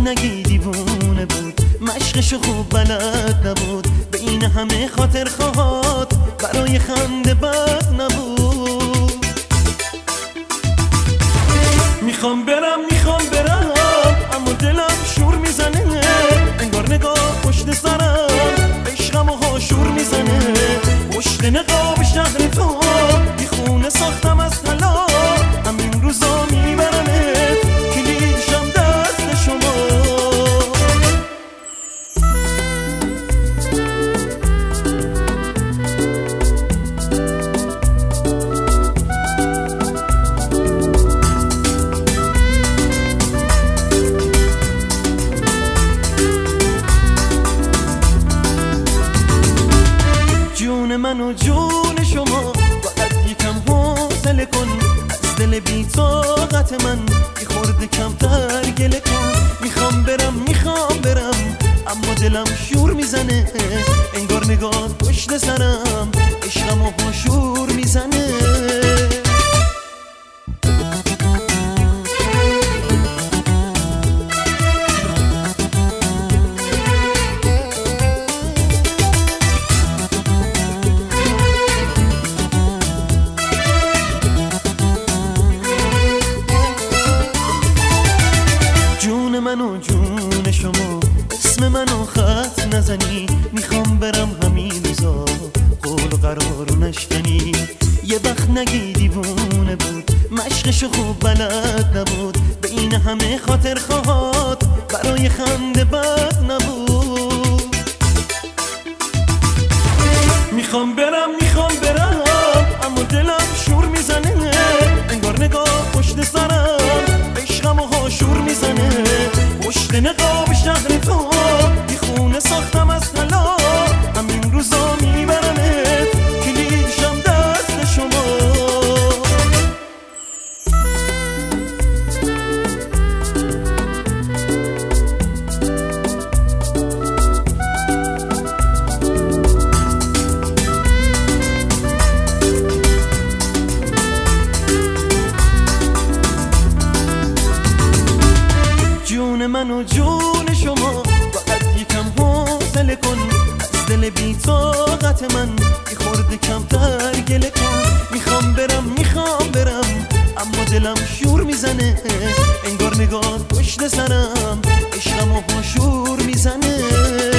نگی دیوونه بود، مشقشو خوب بلد نبود، بین همه خاطر خواهات برای خنده بد نبود. میخوام برم اما دلم شور میزنه، انگار نگاه پشت سرم عشقم و هاشور میزنه. پشت نقاب شهر تو بی خونه ساختم از طلا، همین روزا میبرمت کلیدشم دست شما. جون من و جون شما، فقط یکم حوصله کن، از دل بی طاقت من یه خورده کمتر گله کن. میخوام برم اما دلم شور میزنه، انگار نگاه پشت سرم عشقم و شور میزنه. من و جون شما، اسم منو خط نزنی، میخوام برم همین روزا قول و قرارو نشکنی. یه وقت نگی دیوونه بود، مشقشو خوب بلد نبود، بین همه خاطر خواهات برای خنده بد نبود. میخوام برم اما دلم شور میزنه، انگار نگاه پشت سرم عشقم و هاشور میزنه. پشت نقاب شهر تو بی خونه ساختم از طلا، همین روزا میبرمت کلیدشم دست شما. جون من و جون شما، فقط یکم حوصله کن، از دل بی طاقت من یه خورده کمتر گله کن. میخوام برم اما دلم شور میزنه، انگار نگاه پشت سرم عشقم و شور میزنه.